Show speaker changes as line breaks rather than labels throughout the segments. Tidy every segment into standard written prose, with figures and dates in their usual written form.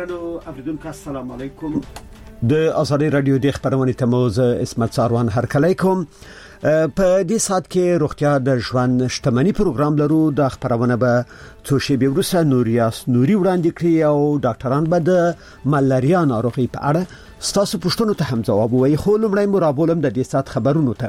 درنو اوریدونکو السلام علیکم. د ازادي رادیو د خبرونې تموز اسمت ساروان هرکلی کوم. په دې سات کې روغتیا د ژوند شتمنۍ پروګرام لرو. د خبرونه به څو شی به ورسره نوریاس نوري وړاندې کړی او ډاکټران به د ملاریا ناروغي په اړه ستاسو پوښتنو ته هم ځواب وایي. خو لمړی مرابولم د دې سات خبرونو ته.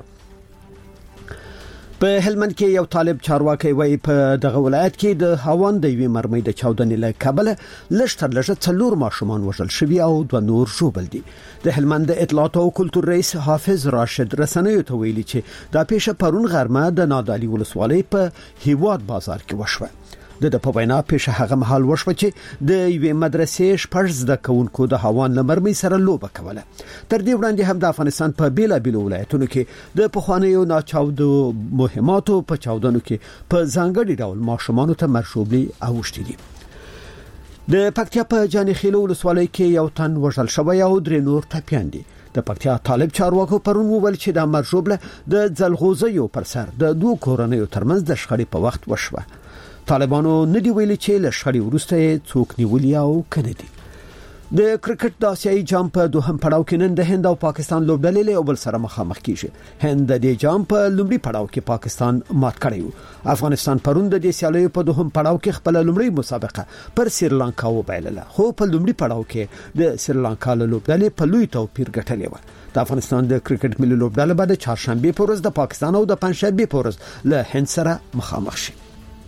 په هلمند کې یو طالب چارواکي وایي په دغه ولایت کې د هاوان د وی مرمۍ د چاودنې له کبله لشتر لږه څلور ماشومان وژل شوي او دوه نور ژوبل دي. د هلمند اطلاعات او کلتور رئیس حافظ راشد رسنیو ته ویلي چې دا پیښه پرون غرمه د نادعلي ولسوالۍ په هیواد بازار کې وشوه. د په وینا پیښه هغه مهال وشوه چې د یوې مدرسې شپږ زده کوونکو د هاوان لمرمۍ سره لوبه کوله. تر دې وړاندې هم د افغانستان په بیلابیلو ولایتونو کې د پخوانیو ناچاودو مهماتو په چاودنو کې په ځانګړي ډول ماشومان ته مرشوبلي اوښتي دي. د پکتیا په جانخیل ولسوالۍ کې یو تن وژل شوی او درې نور ټپیان دي. د پکتیا طالب چارواکو پرون وویل چې د مرشوبله د ځلغوزیو پر سر د دوه کورنیو ترمنځ د شخړې په وخت وشوه. طالبانو ندی ویلي چې له شخړې وروسته څوک نیولي او کنه دي. د کرکټ د آسیایي جام په دوهم پړاو کې نن د هند او پاکستان لوبډلې له بل سره مخامخ کیږي. هند د جام په لومړي پړاو کې پاکستان مات کړی و. افغانستان پرون د دې سیالیو په دوهم پړاو کې خپل لومړی مسابقه پر سریلانکا وبایلله. خو په لومړي پړاو کې د سریلانکا له لوبډلې په لوی توپیر ګټلې و. د افغانستان د کرکټ ملي لوبډله به د چهارشنبه په ورځ د پاکستان او د پنځشنبه په ورځ له هند سره مخامخ شي.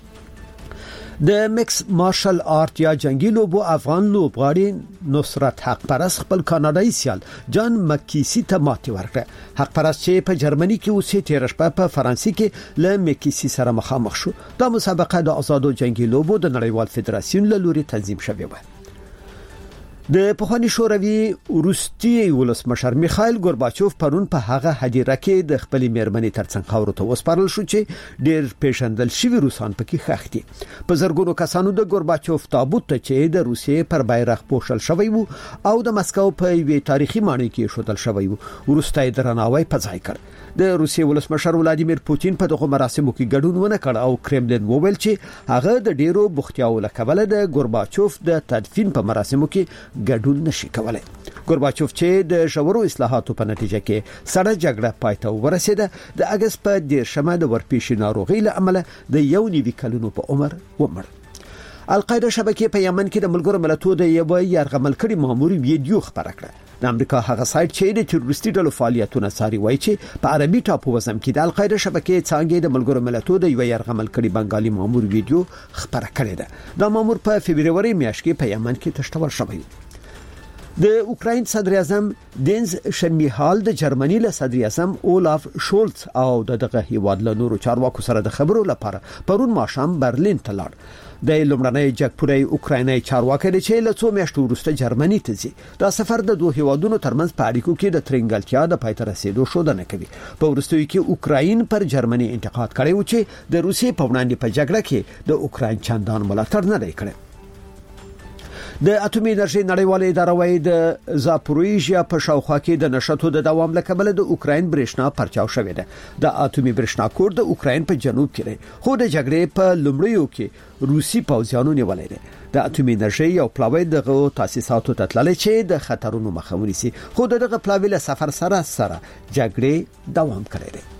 د مکس مارشل آرت یا جنگي لوبو افغان لوبغاړي نصرت حق پرست خپل کاناډایي سیال جان مکیسی ته ماتې ورکړه. حق پرست چې په جرمني کې اوسې تیر شپه په فرانسې کې له مکیسی سره مخامخ شو. دا مسابقه د آزادو جنگي لوبو د نړیوال فدراسیون له لوري تنظیم شوې و. د پخوانی شوروي روسي ولسمشر میخائیل گورباچوف پرون په هغه هدیره کې د خپل میرمنې ترڅنګ خاورو ته وسپارل شو چې ډېر پیژندل شوی روسان پکې ښخ دي. په زرګونو کسانو د گورباچوف تابوت ته چې د روسیې پر بیرغ پوښل شوی وو او د مسکو په یوې تاریخي ماڼۍ کې شوتل شوی وو ورسته درناوی په ځای کړ. د روسیې ولسمشر ولادیمیر پوتین په دغه مراسمو کې ګډون ونه کړ او کرملین وویل چې هغه د ډیرو بوختیاو لکبله د گورباچوف د تدفین په مراسمو کې ګډون نشي کولای. گورباچوف چې د ژورو اصلاحاتو په نتیجه کې سړه جګړه پایته ورسېده د اگست په 10 د ورپېښې ناروغي له امله د 1.9 کلونو په عمر ومړ. القاعده شبکې په یمن کې د ملګرو ملتونو د یو یرغمل کړي مامور ویډیو خبره کړه. د امریکا هغه سایت چې د تروریستي ډلو فعالیتونه څاري وایي چې په عربي ټاپو وزم کې د القاعده شبکې څنګه د ملګرو ملتونو د یو یرغمل کړي بنگالي مامور ویډیو خبره کړې ده. دا مامور په فبرवरी میاشت کې په یمن کې تشتول شوی. د اوکراین صدر اعظم دینز شمیهال د جرمني له صدر اعظم اولاف شولز او دغه هیواد له نورو چارواکو سره د خبرو لپاره پرون ماښام برلین ته لاړ. د لومړنۍ جګپوري اوکرایني چارواکي چې له څو میاشتو وروسته جرمني ته ځي. دا سفر د دوه هیوادونو ترمنځ په اړیکو کې د ترنګلتیا د پای ته رسیدو شودنه کوي. په وروستیو کې اوکراین پر جرمني انتقاد کړی و چې د روسیې په وړاندې په جګړه کې د اوکراین چندان ملاتړ نه کوي. د اټومي انرژي نړیواله اداره وايي د زاپوریژیا په شاوخوا کې د نشټو د دوام لکبل د اوکراین برېښنا پرچاو شوې ده. د اټومي برېښنا کور د اوکراین په جنوب کې دی خو د جګړې په لومړیو کې روسي پوځیانو نیولې ده. د اټومي انرژي یو پلاوی دغه تاسیساتو ته تللی چې د خطرونو مخه ونیسي خو دغه پلاوی له سفر سره جګړې دوام کړی دی.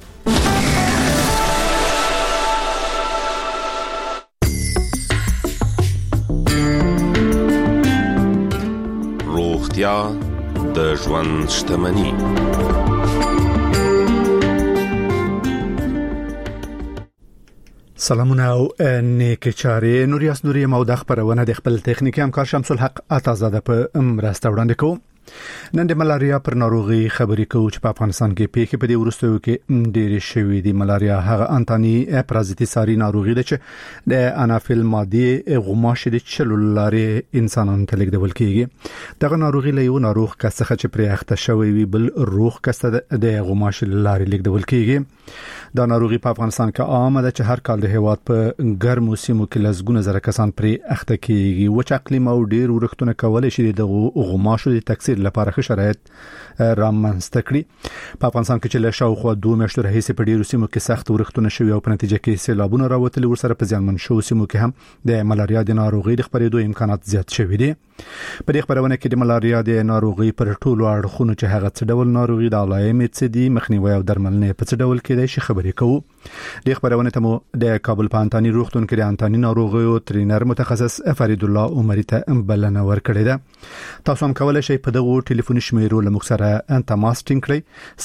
د ژوند شتمني.
سلامونه او نیک چاره. نوریاس نوری مو د خبرونه د خپل تخنیکی همکار شمس الحق اتازاده په مرسته وړاندې کوم. نن د ملاریا پر ناروغي خبرې کوو چې په افغانستان کې پیښې په دې وروستیو کې ډېرې شوې دي. ملاریا هغه انتاني پرازیتي ساري ناروغي ده چې د انافیل مادي غوماشې د چلو لارې انسانانو ته لیږدول کېږي. دغه ناروغي له یو ناروغ کس څخه چې پرې اخته شوی وي بل روغ کس ته د غوماشې لارې لیږدول کېږي. دا ناروغي په افغانستان کې عامه ده چې هر کال د هیواد په ګرمو سیمو کې لزګونه زره کسان پرې اخته کیږي. وچ اقلیم او ډیر ورښتونه کولای شي د غوماشو د تکثیر لپاره ښه شرایط رامنځته کړي. په افغانستان کې چې له شاوخوا 2 میاشتو راهیسې په ډیرو سیمو کې سخت ورښتونه شوي او په نتیجه کې سیلابونه راوتلي، ورسره په ځانمن شو سیمو کې هم د ملاریا د ناروغي د خپرېدو امکانات زیات شوي دي. په دې خبرونه کې د ملاریا د ناروغي پر ټولو اړخونو چې هغه څه ډول ناروغي د علایمې څه دي، مخنیوي او درملنه په څه ډول کې د خبرې کوو. د خبرونه ته مو د کابل په انتاني روغتون کې د انتاني ناروغیو ترینر متخصص فرید الله عمري ته بلنه ورکړې ده. تاسو هم کولای شئ په دغه ټلیفوني شمیرو له موږ سره تماس ټینګ کړئ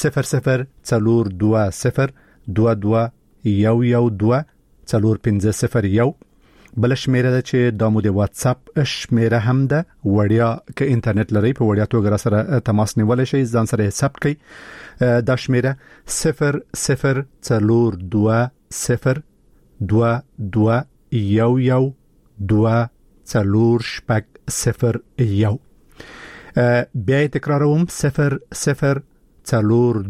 00422112 بل شمیره ده چې د مو د واتس اپ شمیره هم ده. وړیا که انټرنیټ لري په وړیا توګه سره تماس نیولای شئ، ځان سره حساب کړئ. دا شمیره 004222112401. بیا تکراروم 0042